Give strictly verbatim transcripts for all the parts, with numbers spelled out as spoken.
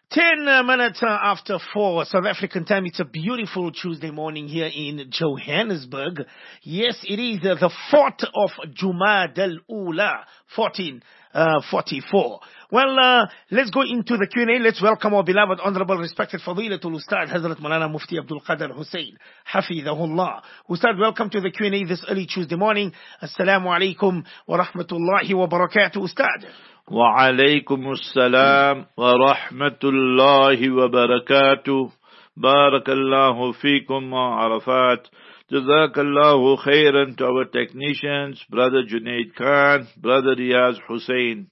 Ten uh, minutes uh, after four South African time. It's a beautiful Tuesday morning here in Johannesburg. Yes, it is uh, the fourth of Jumad al-Ula, fourteen forty-four. Well, uh, let's go into the Q and A. Let's welcome our beloved, honorable, respected Fadilatul Ustad Hazrat Maulana Mufti Abdul Qadir Hussein, Hafidahullah. Ustad, welcome to the Q and A this early Tuesday morning. Assalamu alaikum wa rahmatullahi wa barakatuh, Ustad. وعليكم السلام ورحمة الله وبركاته بارك الله فيكم وعرفات جزاك الله خيرا. To our technicians, Brother Junaid Khan, Brother Riyaz Hussein,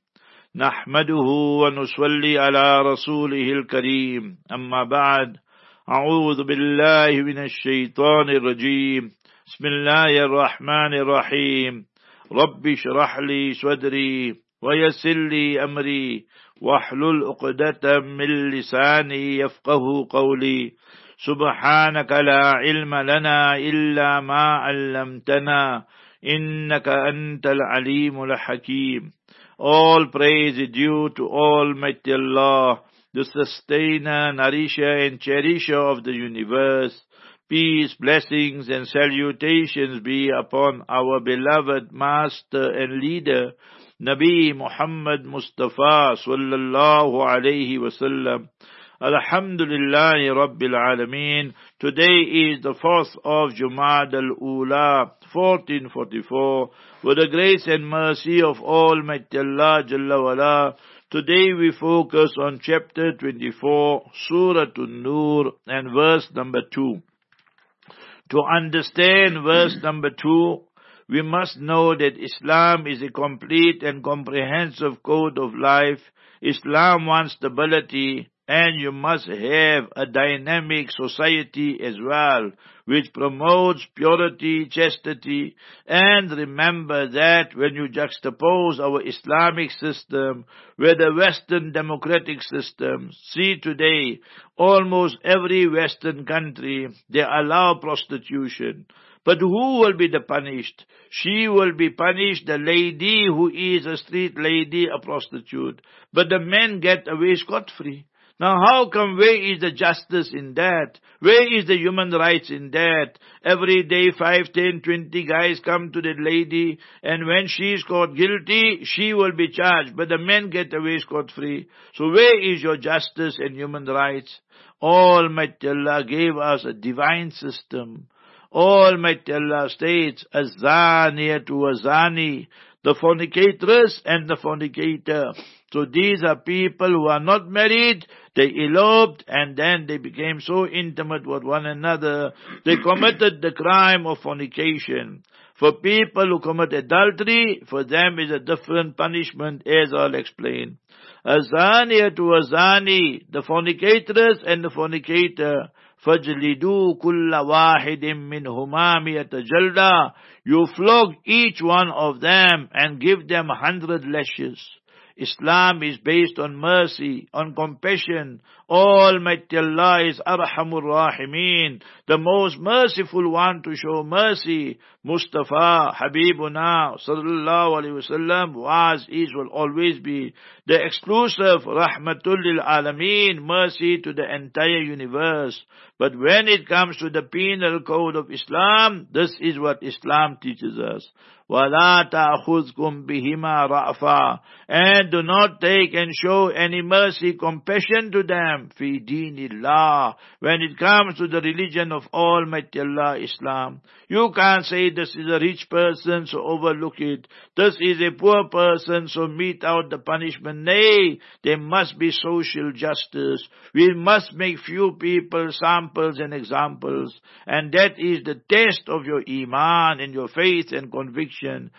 نحمده ونصلي على رسوله الكريم أما بعد أعوذ بالله من الشيطان الرجيم بسم الله الرحمن الرحيم رب اشرح لي صدري ويسر لي أمري واحلل عقدة من لساني يفقه قولي سبحانك لا علم لنا إلا ما علمتنا إنك أنت العليم الحكيم. All praise is due to Almighty Allah, the sustainer, nourisher and cherisher of the universe. Peace, blessings and salutations be upon our beloved master and leader, Nabi Muhammad Mustafa sallallahu alayhi wasallam. Alhamdulillahi Rabbil Alameen. Today is the fourth of Jumad al-Ula, fourteen forty-four. With the grace and mercy of Almighty Allah Jalla wala, today we focus on chapter twenty-four, Surah An-Nur and verse number two. To understand verse number two, we must know that Islam is a complete and comprehensive code of life. Islam wants stability, and you must have a dynamic society as well, which promotes purity, chastity. And remember that when you juxtapose our Islamic system with the Western democratic system, see today, almost every Western country, they allow prostitution. But who will be the punished? She will be punished, the lady who is a street lady, a prostitute. But the men get away scot-free. Now how come, where is the justice in that? Where is the human rights in that? Every day five, ten, twenty guys come to the lady, and when she is caught guilty, she will be charged. But the men get away scot-free. So where is your justice and human rights? Almighty Allah gave us a divine system. Almighty Allah states, Az-zaniyatu wa-zani, the fornicatress and the fornicator. So these are people who are not married, they eloped, and then they became so intimate with one another, they committed the crime of fornication. For people who commit adultery, for them is a different punishment, as I'll explain. Az-zaniyatu wa-zani, the fornicatress and the fornicator. فَجْلِدُوا كُلَّ وَاحِدٍ مِّنْهُمَا مِئَةَ جَلْدَةٍ. You flog each one of them and give them a hundred lashes. Islam is based on mercy, on compassion. Almighty Allah is Arhamur Rahimeen, the most merciful one to show mercy. Mustafa, Habibuna, Sallallahu Alaihi Wasallam, was, is, will always be the exclusive Rahmatul Lil Alameen, mercy to the entire universe. But when it comes to the penal code of Islam, this is what Islam teaches us. وَلَا تَأْخُذْكُمْ بِهِمَا رَأْفًا, and do not take and show any mercy, compassion to them, فِي دِينِ اللَّهِ, when it comes to the religion of Almighty Allah, Islam. You can't say this is a rich person, so overlook it. This is a poor person, so mete out the punishment. Nay, there must be social justice. We must make few people samples and examples, and that is the test of your iman and your faith and conviction.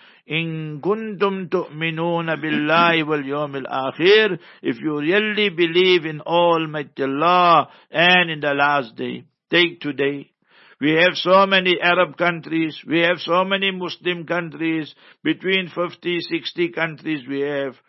In kuntum tu'minuna billahi wal yawmil akhir, if you really believe in Almighty Allah and in the last day. Take today. We have so many Arab countries, we have so many Muslim countries, between fifty, sixty countries we have.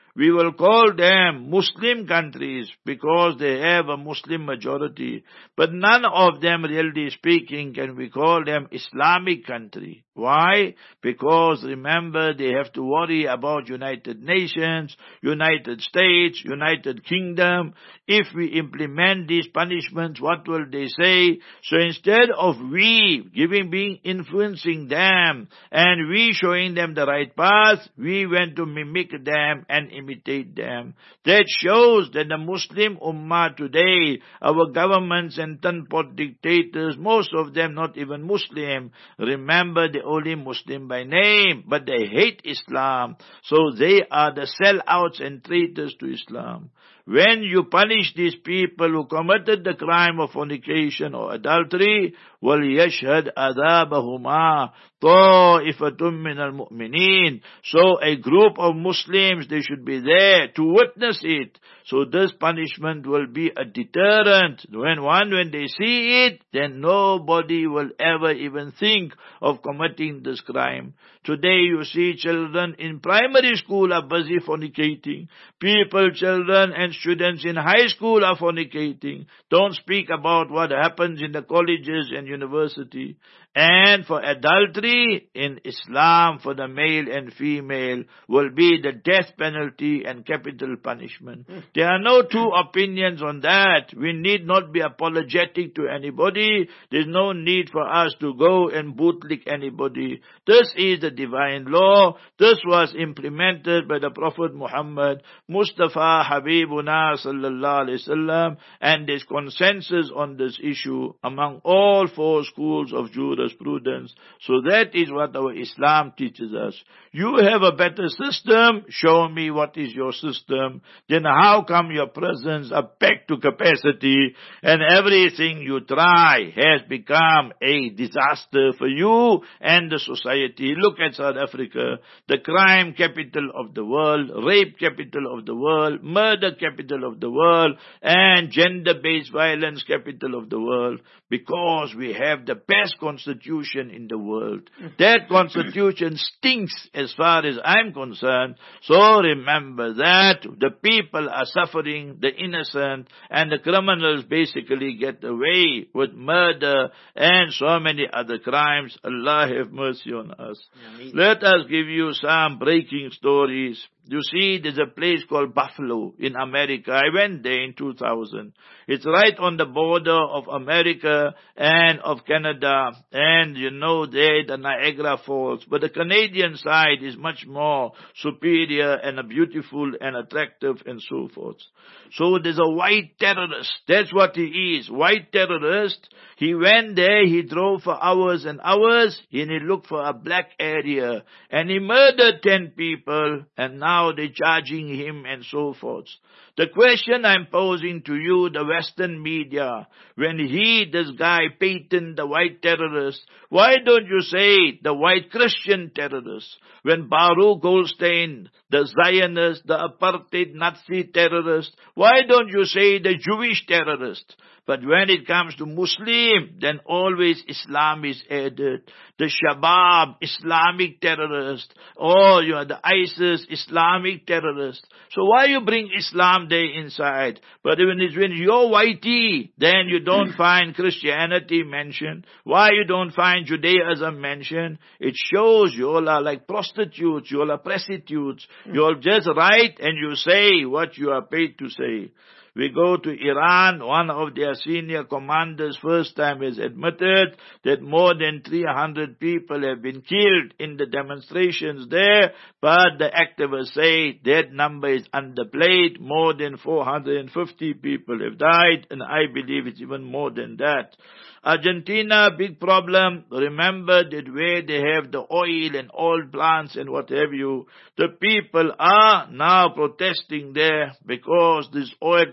We will call them Muslim countries because they have a Muslim majority. But none of them, really speaking, can we call them Islamic country. Why? Because remember, they have to worry about United Nations, United States, United Kingdom. If we implement these punishments, what will they say? So instead of we giving, being influencing them, and we showing them the right path, we went to mimic them and imitate them. That shows that the Muslim Ummah today, our governments and ton-pot dictators, most of them not even Muslim, remember they only Muslim by name, but they hate Islam. So they are the sellouts and traitors to Islam. When you punish these people who committed the crime of fornication or adultery, وَلْيَشْهَدْ أَذَابَهُمَا طَائِفَةٌ مِّنَ الْمُؤْمِنِينَ. So a group of Muslims, they should be there to witness it. So this punishment will be a deterrent. When one, when they see it, then nobody will ever even think of committing this crime. Today you see children in primary school are busy fornicating. People, children and students in high school are fornicating. Don't speak about what happens in the colleges and university. And for adultery in Islam, for the male and female, will be the death penalty and capital punishment. Mm. There are no two opinions on that. We need not be apologetic to anybody. There's no need for us to go and bootlick anybody. This is the divine law. This was implemented by the Prophet Muhammad, Mustafa Habibuna sallallahu alaihi wasallam, and there's consensus on this issue among all four schools of jurisprudence. So that is what our Islam teaches us. You have a better system, show me what is your system. Then how come your prisons are packed to capacity and everything you try has become a disaster for you and the society? Look at South Africa, the crime capital of the world, rape capital of the world, murder capital of the world, and gender-based violence capital of the world, because we have the best constitution in the world. That constitution stinks as far as I'm concerned. So remember that the people are suffering, the innocent, and the criminals basically get away with murder and so many other crimes. Allah have mercy on us. Ameen. Let us give you some breaking stories. You see, there's a place called Buffalo in America. I went there in two thousand. It's right on the border of America and of Canada. And you know there, the Niagara Falls. But the Canadian side is much more superior and beautiful and attractive and so forth. So there's a white terrorist. That's what he is. White terrorist. He went there, he drove for hours and hours, and he looked for a black area. And he murdered ten people, and now they're charging him and so forth. The question I'm posing to you, the Western media, when he, this guy, Peyton, the white terrorist, why don't you say the white Christian terrorist? When Baruch Goldstein, the Zionist, the apartheid Nazi terrorist, why don't you say the Jewish terrorist? But when it comes to Muslim, then always Islam is added. The Shabab, Islamic terrorist. Or, you know, the ISIS, Islamic terrorist. So why you bring Islam there inside? But when it's when you're whitey, then you don't find Christianity mentioned. Why you don't find Judaism mentioned? It shows you all are like prostitutes, you all are prostitutes. You all just write and you say what you are paid to say. We go to Iran, one of their senior commanders first time has admitted that more than three hundred people have been killed in the demonstrations there, but the activists say that number is underplayed. More than four hundred fifty people have died, and I believe it's even more than that. Argentina, big problem. Remember that where they have the oil and oil plants and what have you, the people are now protesting there because these oil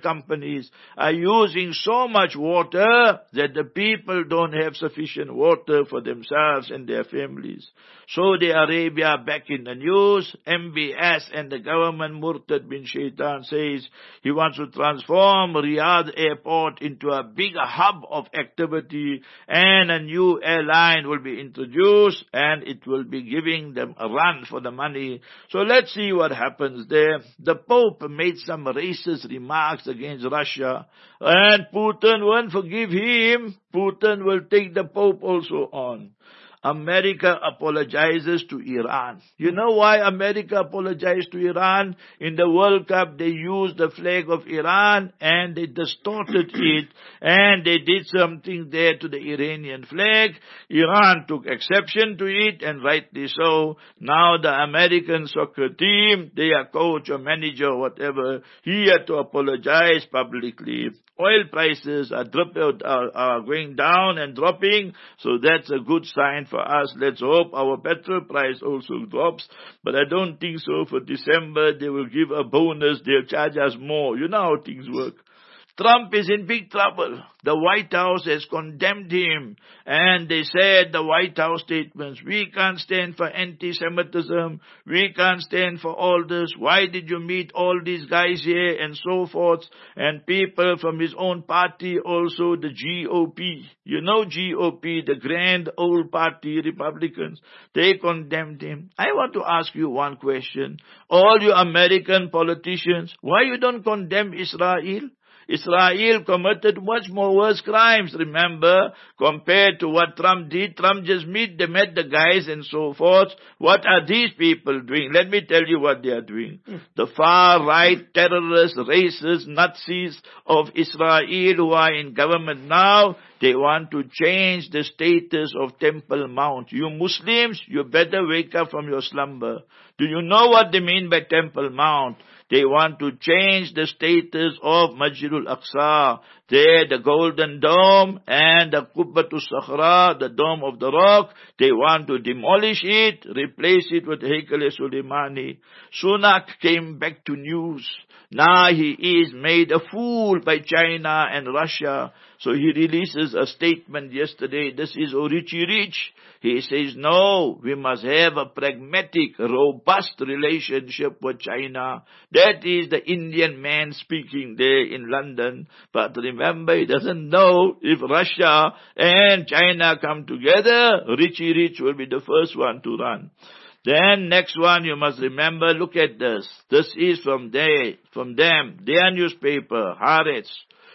companies are using so much water that the people don't have sufficient water for themselves and their families. Saudi Arabia back in the news, M B S and the government, Murtad bin Shaitan, says he wants to transform Riyadh airport into a bigger hub of activity, and a new airline will be introduced and it will be giving them a run for the money. So let's see what happens there. The Pope made some racist remarks against Russia, and Putin won't forgive him. Putin will take the Pope also on. America apologizes to Iran. You know why America apologized to Iran? In the World Cup, they used the flag of Iran and they distorted it, and they did something there to the Iranian flag. Iran took exception to it, and rightly so. Now the American soccer team, their coach or manager or whatever, he had to apologize publicly. Oil prices are, drop, are, are going down and dropping, so that's a good sign for us. Let's hope our petrol price also drops, but I don't think so. For December, they will give a bonus. They'll charge us more. You know how things work. Trump is in big trouble. The White House has condemned him, and they said, the White House statements, we can't stand for anti-Semitism, we can't stand for all this, why did you meet all these guys here, and so forth, and people from his own party also, the G O P. You know G O P, the grand old party, Republicans, they condemned him. I want to ask you one question. All you American politicians, why you don't condemn Israel? Israel committed much more worse crimes, remember, compared to what Trump did. Trump just met, they met the guys and so forth. What are these people doing? Let me tell you what they are doing. The far-right terrorists, racists, Nazis of Israel who are in government now, they want to change the status of Temple Mount. You Muslims, you better wake up from your slumber. Do you know what they mean by Temple Mount? They want to change the status of Masjidul Aqsa. There, the Golden Dome and the Qubbatul Sakhra, the Dome of the Rock, they want to demolish it, replace it with Heikal-e-Suleimani. Sunak came back to news. Now he is made a fool by China and Russia. So he releases a statement yesterday. This is Richie Rich. He says, no, we must have a pragmatic, robust relationship with China. That is the Indian man speaking there in London. But remember, he doesn't know if Russia and China come together, Richie Rich will be the first one to run. Then next one you must remember, look at this. This is from there, from them, their newspaper, Haaretz.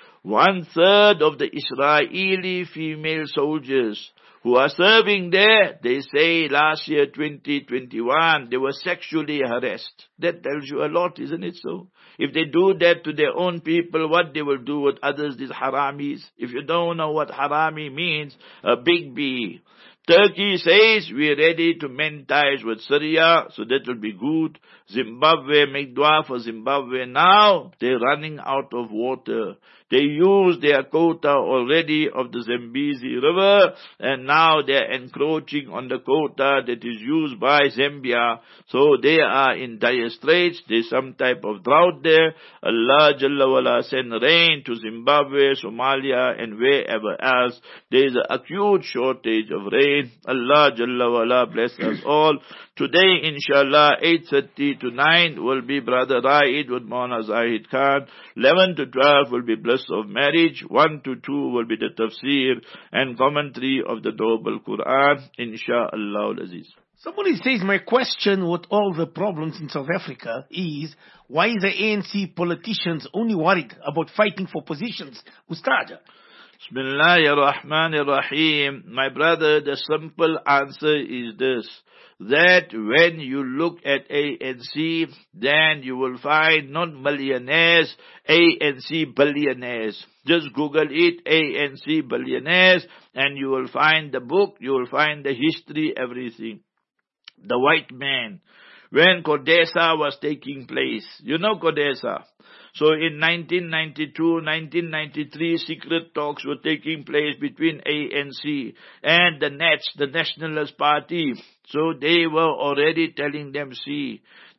One third of the Israeli female soldiers who are serving there, they say last year, twenty twenty-one, they were sexually harassed. That tells you a lot, isn't it so? If they do that to their own people, what they will do with others, these haramis. If you don't know what harami means, a big B. Turkey says we're ready to mend ties with Syria, so that will be good. Zimbabwe, make dua for Zimbabwe. Now they're running out of water. They used their quota already of the Zambezi River, and now they're encroaching on the quota that is used by Zambia. So they are in dire straits. There's some type of drought there. Allah Jalla wala send rain to Zimbabwe, Somalia, and wherever else. There's an acute shortage of rain. Allah Jalla wala bless us all. Today, inshallah, eight thirty to nine will be Brother Raid with Maulana Zahid Khan. eleven to twelve will be Bliss of Marriage. one to two will be the tafsir and commentary of the Noble Quran. Insha'Allah al-Aziz. Somebody says, my question with all the problems in South Africa is, why is the A N C politicians only worried about fighting for positions? Ustad. Bismillahir Rahmanir Rahim. My brother, the simple answer is this. That when you look at A N C, then you will find not millionaires, A N C billionaires. Just Google it, A N C billionaires, and you will find the book, you will find the history, everything. The white man. When CODESA was taking place, you know CODESA. So in nineteen ninety-two, nineteen ninety-three, secret talks were taking place between A N C and the Nats, the Nationalist Party. So they were already telling them, see,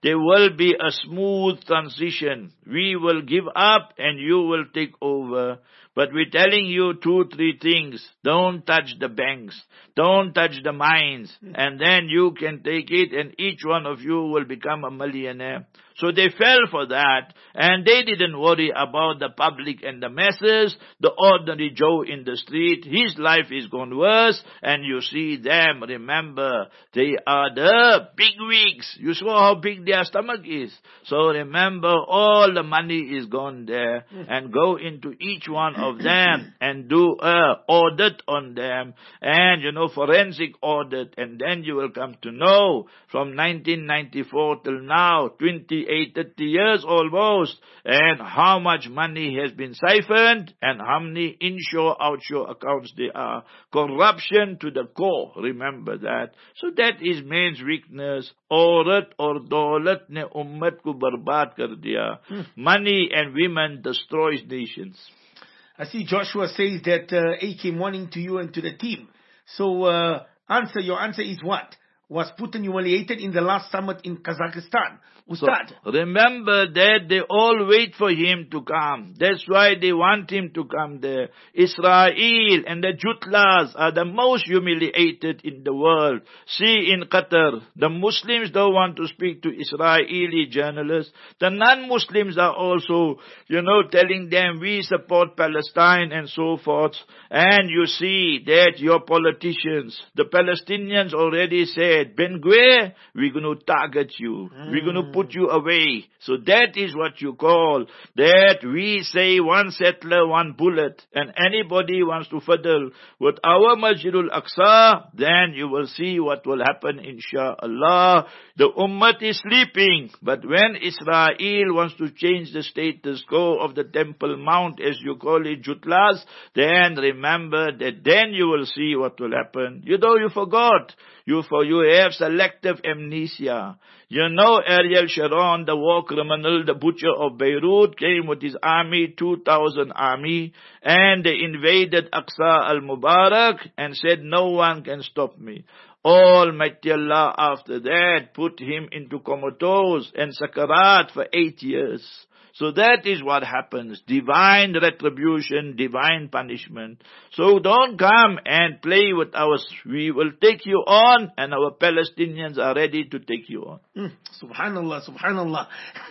there will be a smooth transition. We will give up and you will take over. But we're telling you two, three things. Don't touch the banks. Don't touch the mines. And then you can take it and each one of you will become a millionaire. So they fell for that, and they didn't worry about the public and the masses, the ordinary Joe in the street. His life is gone worse, and you see them, remember, they are the big wigs. You saw how big their stomach is. So remember, all the money is gone there, and go into each one of them and do a audit on them, and you know, forensic audit, and then you will come to know from nineteen ninety-four till now, twenty-eight, thirty years almost, and how much money has been siphoned and how many inshore, outshore accounts there are. Corruption to the core, remember that. So that is man's weakness. Aurat or daulat ne ummat ko barbaad kar diya. Money and women destroys nations. I see Joshua says that uh, A K morning to you and to the team. So uh, answer, your answer is what? Was Putin humiliated in the last summit in Kazakhstan? Ustad. So, remember that they all wait for him to come. That's why they want him to come there. Israel and the Jutlas are the most humiliated in the world. See in Qatar, the Muslims don't want to speak to Israeli journalists. The non-Muslims are also, you know, telling them we support Palestine and so forth. And you see that your politicians, the Palestinians already said, Ben-Gvir, we're going to target you. Mm. We're going to put you away. So that is what you call that we say one settler, one bullet. And anybody wants to fiddle with our Masjidul Aqsa, then you will see what will happen, inshallah. The Ummah is sleeping. But when Israel wants to change the status quo of the Temple Mount, as you call it, Jutlas, then remember that then you will see what will happen. You know, you forgot. You for you have selective amnesia. You know Ariel Sharon, the war criminal, the butcher of Beirut, came with his army, two thousand army, and they invaded Aqsa al-Mubarak and said, no one can stop me. Almighty Allah after that put him into comatose and sakarat for eight years. So that is what happens. Divine retribution, divine punishment. So don't come and play with us. We will take you on, and our Palestinians are ready to take you on. Mm, subhanallah, subhanallah.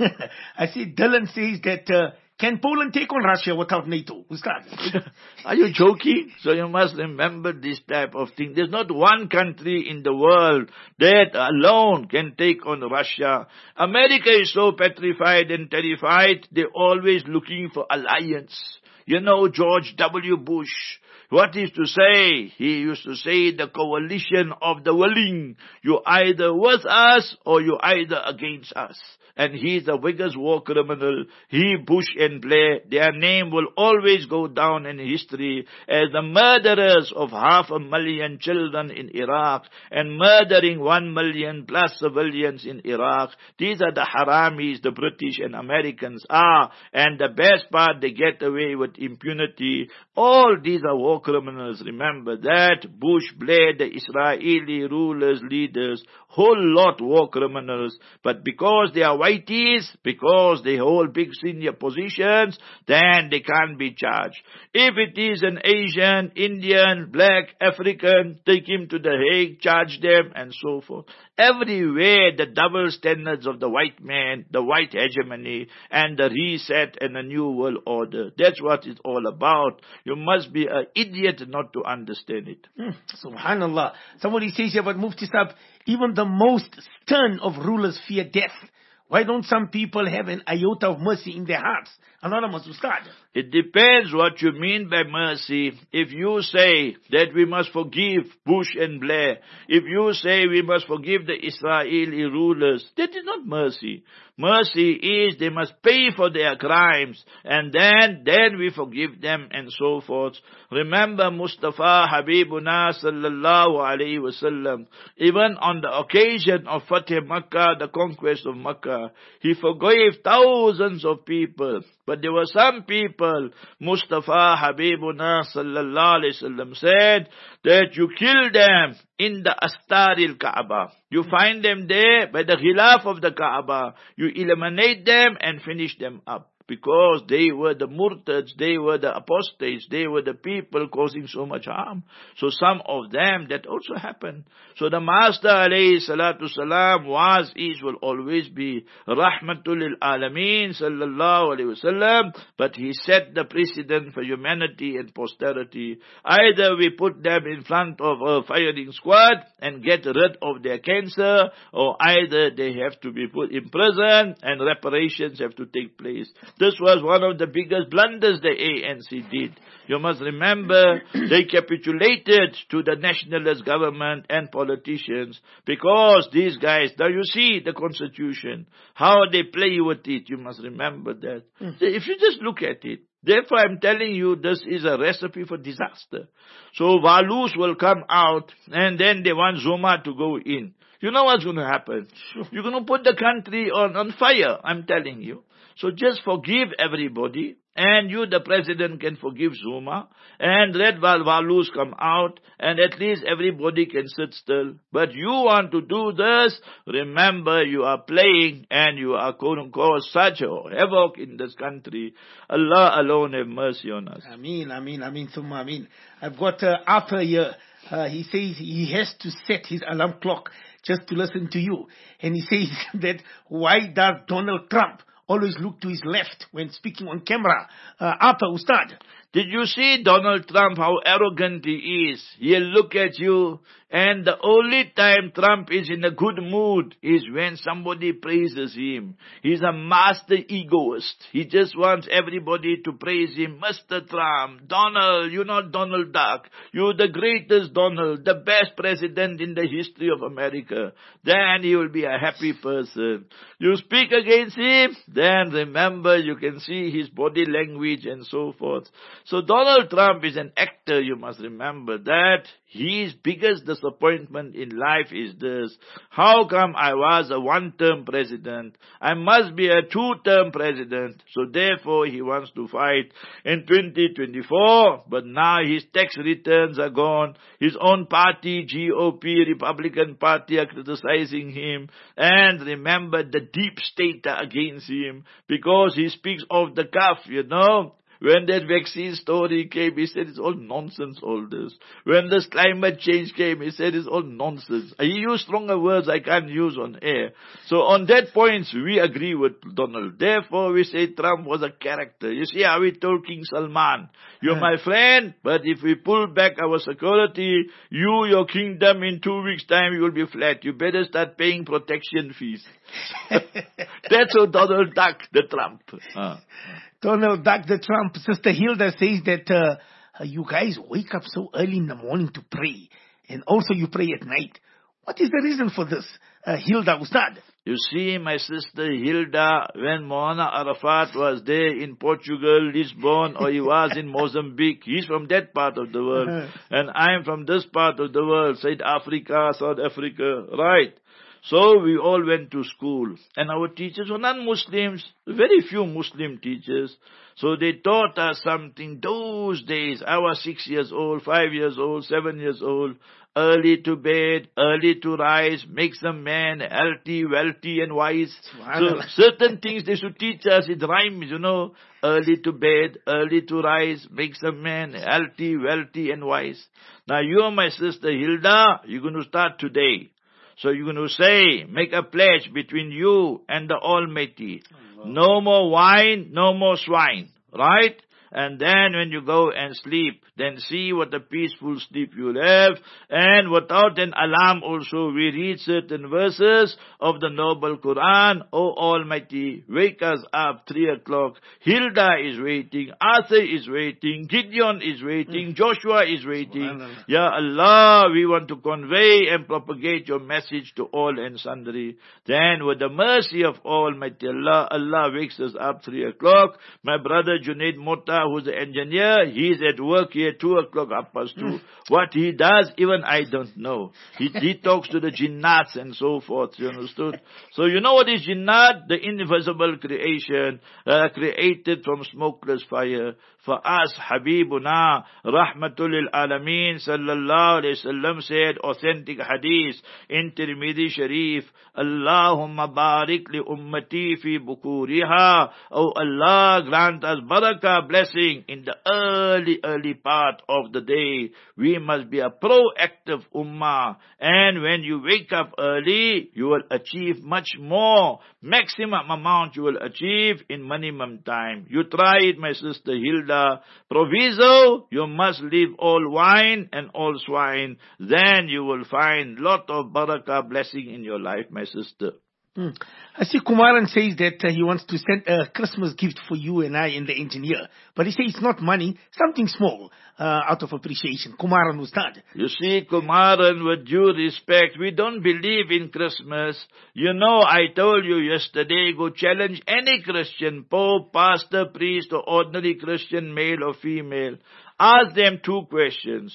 I see Dylan says that, uh, can Poland take on Russia without NATO? Ustad. Are you joking? So you must remember this type of thing. There's not one country in the world that alone can take on Russia. America is so petrified and terrified, they're always looking for alliance. You know George W. Bush, what is to say? He used to say the coalition of the willing. You're either with us or you're either against us. And he's the biggest war criminal. He, Bush and Blair, their name will always go down in history as the murderers of half a million children in Iraq and murdering one million plus civilians in Iraq. These are the haramis the British and Americans are. And the best part, they get away with impunity. All these are war criminals. Remember that. Bush, Blair, the Israeli rulers, leaders, whole lot war criminals. But because they are whiteys, because they hold big senior positions, then they can't be charged. If it is an Asian, Indian, black, African, take him to the Hague, charge them, and so forth. Everywhere the double standards of the white man, the white hegemony, and the reset and the new world order. That's what it's all about. You must be an idiot not to understand it. Mm, Subhanallah. Somebody says here, but Mufti Sahib, even the most stern of rulers fear death. Why don't some people have an iota of mercy in their hearts? Anonymous Ustad. It depends what you mean by mercy. If you say that we must forgive Bush and Blair, if you say we must forgive the Israeli rulers, that is not mercy. Mercy is they must pay for their crimes, and then, then we forgive them and so forth. Remember Mustafa Habibuna sallallahu alayhi wasallam, even on the occasion of Fatih Makkah, the conquest of Makkah, Africa. He forgave thousands of people. But there were some people, Mustafa Habibuna sallallahu alayhi wasallam said, that you kill them in the Astaril Kaaba. You find them there by the Khilaf of the Kaaba. You eliminate them and finish them up. Because they were the murtads, they were the apostates, they were the people causing so much harm. So some of them, that also happened. So the Master alayhi salatu salam was, is, will always be Rahmatul lil Alameen sallallahu alayhi wasallam. But he set the precedent for humanity and posterity. Either we put them in front of a firing squad and get rid of their cancer, or either they have to be put in prison and reparations have to take place. This was one of the biggest blunders the A N C did. You must remember, they capitulated to the nationalist government and politicians because these guys, now you see the constitution, how they play with it, you must remember that. Mm. If you just look at it, therefore I'm telling you, this is a recipe for disaster. So Walus will come out and then they want Zuma to go in. You know what's going to happen? You're going to put the country on, on fire, I'm telling you. So just forgive everybody, and you, the president, can forgive Zuma, and let Walus come out, and at least everybody can sit still. But you want to do this, remember you are playing, and you are going to cause such a havoc in this country. Allah alone have mercy on us. Ameen, ameen, ameen, summa ameen. I've got uh, Arthur here. Uh, he says he has to set his alarm clock just to listen to you. And he says that why does Donald Trump always look to his left when speaking on camera? Uh, Arthur, Ustad. Did you see Donald Trump, how arrogant he is? He'll look at you, and the only time Trump is in a good mood is when somebody praises him. He's a master egoist. He just wants everybody to praise him. Mister Trump, Donald, you're not Donald Duck. You're the greatest Donald, the best president in the history of America. Then he will be a happy person. You speak against him, then remember you can see his body language and so forth. So Donald Trump is an actor, you must remember that. His biggest disappointment in life is this: how come I was a one-term president? I must be a two-term president. So therefore he wants to fight in twenty twenty-four, but now his tax returns are gone. His own party, G O P, Republican Party, are criticizing him. And remember, the deep state are against him because he speaks off the cuff, you know. When that vaccine story came, he said it's all nonsense, all this. When this climate change came, he said it's all nonsense. He used stronger words I can't use on air. So on that point, we agree with Donald. Therefore, we say Trump was a character. You see how we told King Salman, you're my friend, but if we pull back our security, you, your kingdom, in two weeks' time, you will be flat. You better start paying protection fees. That's how Donald Duck the Trump. Uh. Donald Duck the Trump. Sister Hilda says that uh, you guys wake up so early in the morning to pray, and also you pray at night. What is the reason for this, uh, Hilda Ustad? You see, my sister Hilda, when Maulana Arafat was there in Portugal, Lisbon, or he was in Mozambique, he's from that part of the world, uh-huh. and I'm from this part of the world, South Africa, South Africa, right? So we all went to school, and our teachers were non-Muslims, very few Muslim teachers. So they taught us something. Those days, I was six years old, five years old, seven years old. Early to bed, early to rise, makes a man healthy, wealthy, and wise. So certain things they should teach us, it rhymes, you know. Early to bed, early to rise, makes a man healthy, wealthy, and wise. Now you, my sister Hilda, you're going to start today. So you're going to say, make a pledge between you and the Almighty. No more wine, no more swine. Right? And then when you go and sleep, then see what a peaceful sleep you'll have. And without an alarm also, we read certain verses of the noble Quran. O Almighty, wake us up three o'clock. Hilda is waiting. Arthur is waiting. Gideon is waiting. Joshua is waiting. Ya Allah, we want to convey and propagate your message to all and sundry. Then with the mercy of Almighty Allah, Allah wakes us up three o'clock. My brother Junaid Mota Abdullah, who's the engineer, he's at work here, two o'clock, half past two. What he does, even I don't know. He, he talks to the jinnats and so forth, you understood? So you know what is jinnat? The invisible creation, uh, created from smokeless fire. For us, Habibuna, Rahmatul lil Alameen, sallallahu alayhi wasallam said, authentic hadith in Tirmidhi Sharif, Allahumma barik li ummati fi bukuriha. Oh Allah, grant us barakah, blessing in the early, early part of the day. We must be a proactive ummah. And when you wake up early, you will achieve much more. Maximum amount you will achieve in minimum time. You try it, my sister Hilda. Proviso, you must leave all wine and all swine. Then you will find lot of barakah, blessing in your life, my sister. Hmm. I see Kumaran says that uh, he wants to send a Christmas gift for you and I and the engineer. But he says it's not money, something small, uh, out of appreciation. Kumaran Ustad. You see, Kumaran, with due respect, we don't believe in Christmas. You know, I told you yesterday, go challenge any Christian, Pope, pastor, priest, or ordinary Christian, male or female. Ask them two questions.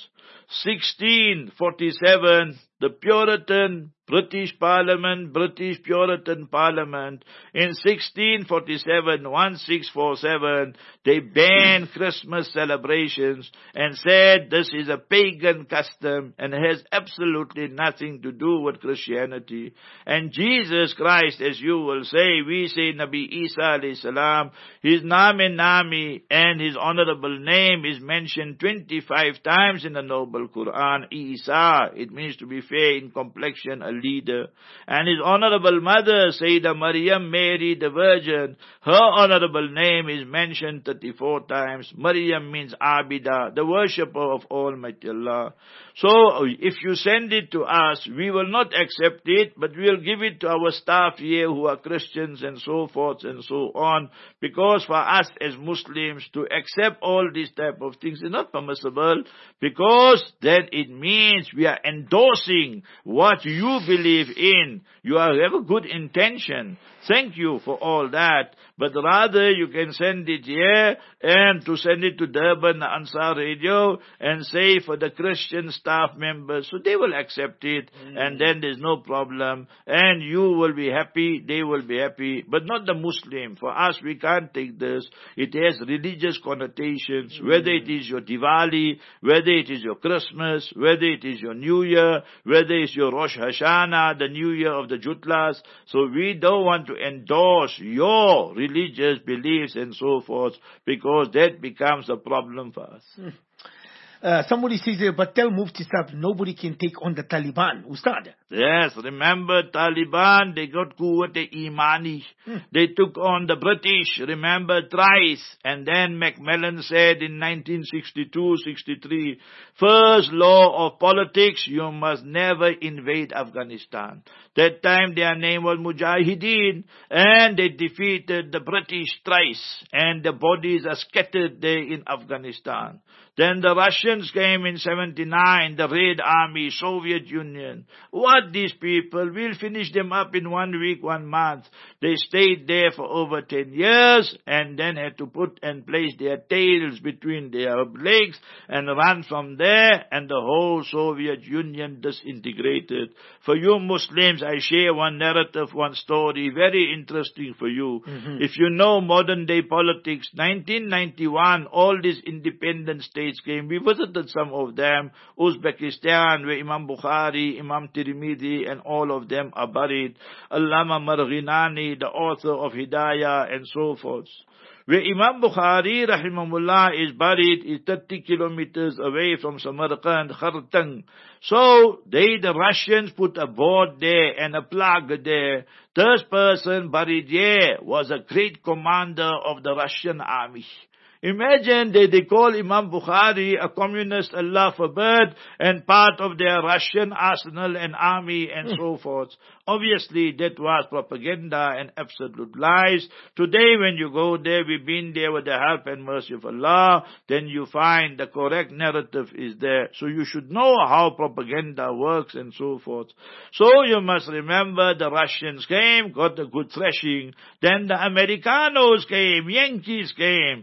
sixteen forty-seven, the Puritan British Parliament, British Puritan Parliament, in sixteen forty-seven, sixteen forty-seven, they banned Christmas celebrations and said this is a pagan custom and has absolutely nothing to do with Christianity. And Jesus Christ, as you will say, we say Nabi Isa alayhi salam, his Name Nami and his honorable name is mentioned twenty-five times in the Noble Quran. Isa, it means to be fair in complexion, a leader. And his honorable mother, Sayyidah Maryam, Mary the Virgin, her honorable name is mentioned thirty-four times. Maryam means Abida, the worshipper of Almighty Allah. So, if you send it to us, we will not accept it, but we will give it to our staff here who are Christians and so forth and so on. Because for us as Muslims to accept all these type of things is not permissible, because then it means we are endorsing what you believe in. You are, have a good intention. Thank you for all that. But rather you can send it here and to send it to Durban Ansar Radio and say for the Christian staff members. So they will accept it mm. and then there's no problem. And you will be happy, they will be happy. But not the Muslim. For us, we can't take this. It has religious connotations. Mm. Whether it is your Diwali, whether it is your Christmas, whether it is your New Year, whether it's your Rosh Hashanah, the New Year of the Jutlas. So we don't want to endorse your religious beliefs and so forth, because that becomes a problem for us. Hmm. Uh, somebody says, uh, but tell Mufti Sahib, nobody can take on the Taliban. Ustad. Yes, remember Taliban, they got Quwwat-e-Imani. Hmm. They took on the British, remember, thrice. And then Macmillan said in nineteen sixty-two sixty-three, first law of politics, you must never invade Afghanistan. That time their name was Mujahideen, and they defeated the British thrice, and the bodies are scattered there in Afghanistan. Then the Russians came in seventy-nine, the Red Army, Soviet Union. What these people, we'll finish them up in one week, one month. They stayed there for over ten years and then had to put and place their tails between their legs and run from there, and the whole Soviet Union disintegrated. For you Muslims, I share one narrative, one story, very interesting for you. Mm-hmm. If you know modern day politics, nineteen ninety-one, all these independent states came. We visited some of them. Uzbekistan, where Imam Bukhari, Imam Tirmidhi, and all of them are buried. Allama Marghinani, the author of Hidayah, and so forth. Where Imam Bukhari, rahimahullah, is buried is thirty kilometers away from Samarkand, Khartang. So, they, the Russians, put a board there and a plug there. This person buried there was a great commander of the Russian army. Imagine they, they call Imam Bukhari a communist, Allah forbid, and part of their Russian arsenal and army and so forth. Obviously, that was propaganda and absolute lies. Today, when you go there, we've been there with the help and mercy of Allah, then you find the correct narrative is there. So you should know how propaganda works and so forth. So you must remember the Russians came, got a good thrashing. Then the Americanos came, Yankees came, and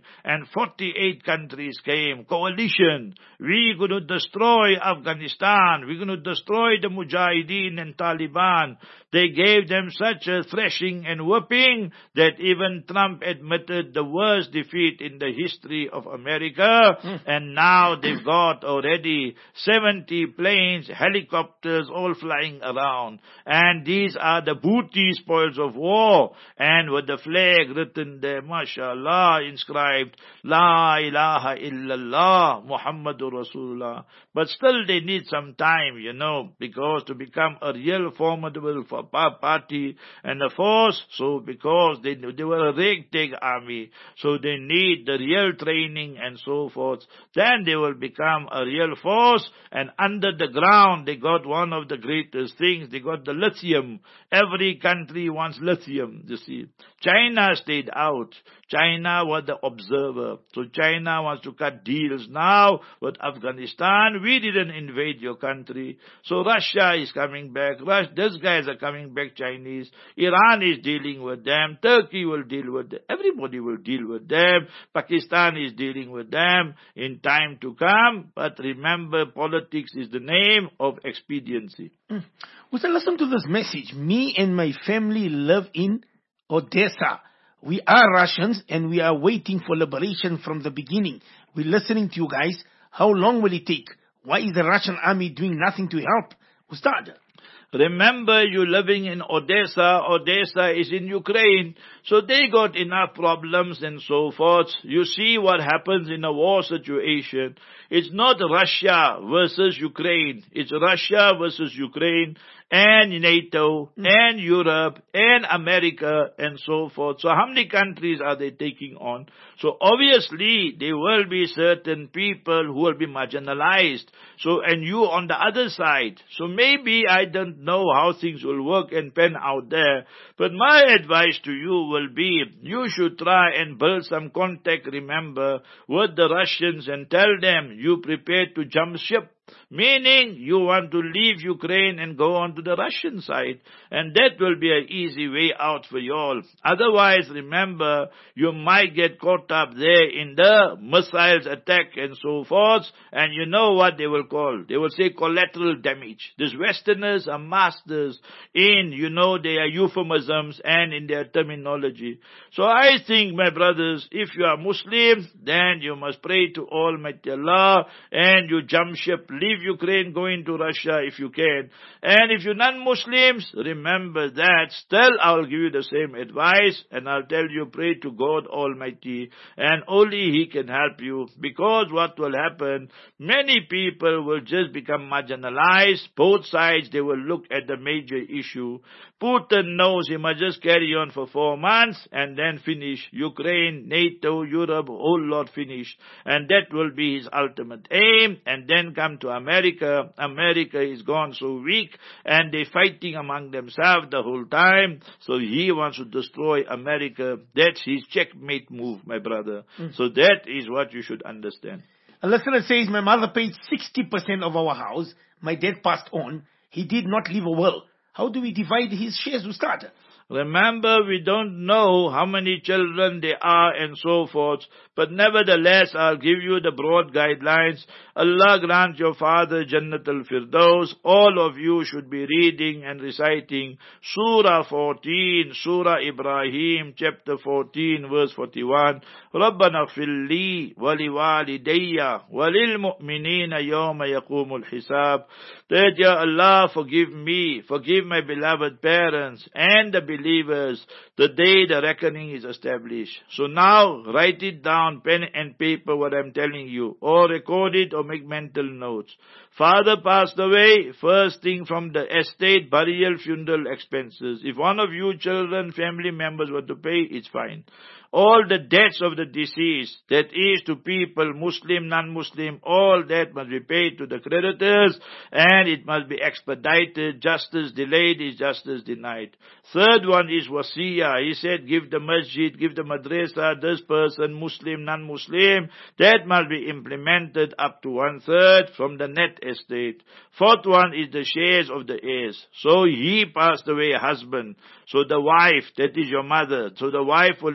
and forty-eight countries came, coalition. We're going to destroy Afghanistan. We're going to destroy the Mujahideen and Taliban. They gave them such a thrashing and whooping that even Trump admitted the worst defeat in the history of America. Mm. And now they've got already seventy planes, helicopters, all flying around. And these are the booty spoils of war. And with the flag written there, mashallah, inscribed, La ilaha illallah, Muhammadur Rasulullah. But still they need some time, you know, because to become a real formidable party and a force, so because they, they were a ragtag army, so they need the real training and so forth. Then they will become a real force, and under the ground they got one of the greatest things, they got the lithium. Every country wants lithium, you see. China stayed out. China was the observer. So China wants to cut deals now with Afghanistan. We didn't invade your country. So Russia is coming back. Rus- these guys are coming back, Chinese. Iran is dealing with them. Turkey will deal with them. Everybody will deal with them. Pakistan is dealing with them in time to come. But remember, politics is the name of expediency. Mm. We say, listen to this message. Me and my family live in Odessa. We are Russians and we are waiting for liberation from the beginning. We're listening to you guys. How long will it take? Why is the Russian army doing nothing to help? Ustad. Remember, you living in Odessa. Odessa is in Ukraine. So they got enough problems and so forth. You see what happens in a war situation. It's not Russia versus Ukraine. It's Russia versus Ukraine and NATO mm. and Europe and America and so forth. So how many countries are they taking on? So obviously there will be certain people who will be marginalized. So, and you on the other side. So maybe I don't know how things will work and pan out there. But my advice to you will be, you should try and build some contact, remember, with the Russians and tell them you prepared to jump ship. Meaning, you want to leave Ukraine and go on to the Russian side. And that will be an easy way out for you all. Otherwise, remember, you might get caught up there in the missiles attack and so forth. And you know what they will call? They will say collateral damage. These Westerners are masters in, you know, their euphemisms and in their terminology. So I think, my brothers, if you are Muslims, then you must pray to Almighty Allah and you jump ship. Leave Ukraine, go into Russia if you can. And if you're non-Muslims, remember that. Still, I'll give you the same advice and I'll tell you, pray to God Almighty and only He can help you. Because what will happen, many people will just become marginalized. Both sides, they will look at the major issue. Putin knows he must just carry on for four months and then finish. Ukraine, NATO, Europe, whole lot finished. And that will be his ultimate aim. And then come to America. America is gone so weak and they're fighting among themselves the whole time. So he wants to destroy America. That's his checkmate move, my brother. Mm. So that is what you should understand. A listener says, my mother paid sixty percent of our house. My dad passed on. He did not leave a will. How do we divide his shares, Ustad? Remember, we don't know how many children there are and so forth. But nevertheless, I'll give you the broad guidelines. Allah grant your father Jannat al-Firdaus. All of you should be reading and reciting Surah fourteen, Surah Ibrahim, chapter fourteen, verse forty-one. رَبَّنَا اغْفِرْ لِي وَلِوَالِدَيَّ وَلِلْمُؤْمِنِينَ يَوْمَ يَقُومُ الْحِسَابِ. That, Ya Allah, forgive me, forgive my beloved parents and the believers the day the reckoning is established. So now, write it down, pen and paper, what I'm telling you, or record it or make mental notes. Father passed away, first thing from the estate, burial, funeral expenses. If one of you children, family members were to pay, it's fine. All the debts of the deceased, that is to people, Muslim, non-Muslim, all that must be paid to the creditors and it must be expedited. Justice delayed is justice denied. Third one is wasiyah. He said, give the masjid, give the madrasa, this person, Muslim, non-Muslim, that must be implemented up to one-third from the net estate. Fourth one is the shares of the heirs. So he passed away, husband. So the wife, that is your mother. So the wife will inherit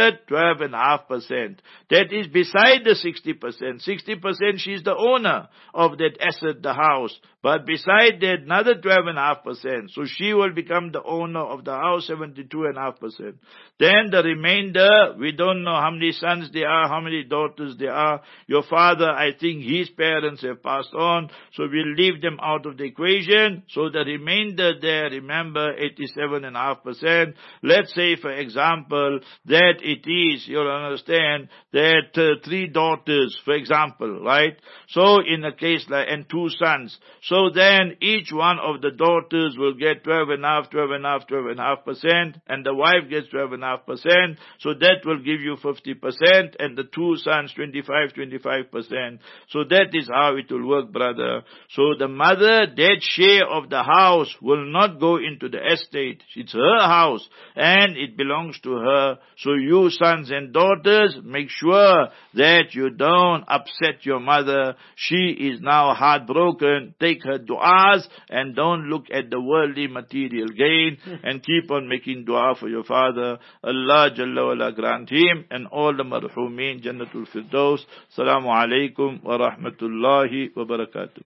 third, twelve and a half percent. That is beside the sixty percent. sixty percent she's the owner of that asset, the house. But beside that, another twelve and a half percent. So she will become the owner of the house, seventy-two and a half percent. Then the remainder, we don't know how many sons there are, how many daughters there are. Your father, I think his parents have passed on, so we'll leave them out of the equation. So the remainder there, remember, eighty-seven and a half percent. Let's say, for example, that it is, you'll understand, that uh, three daughters, for example, right? So in a case like, and two sons. So then each one of the daughters will get twelve and a half, twelve and a half, twelve and a half percent, and the wife gets twelve and a half percent. So that will give you fifty percent, and the two sons twenty-five, twenty-five percent. So that is how it will work, brother. So the mother, that share of the house will not go into the estate. It's her house, and it belongs to her. So you sons and daughters, make sure that you don't upset your mother. She is now heartbroken. Take her du'as and don't look at the worldly material gain, and keep on making dua for your father. Allah Jalla wala grant him and all the marhumeen Jannatul Firdaus. Assalamu alaikum wa rahmatullahi wa barakatuh.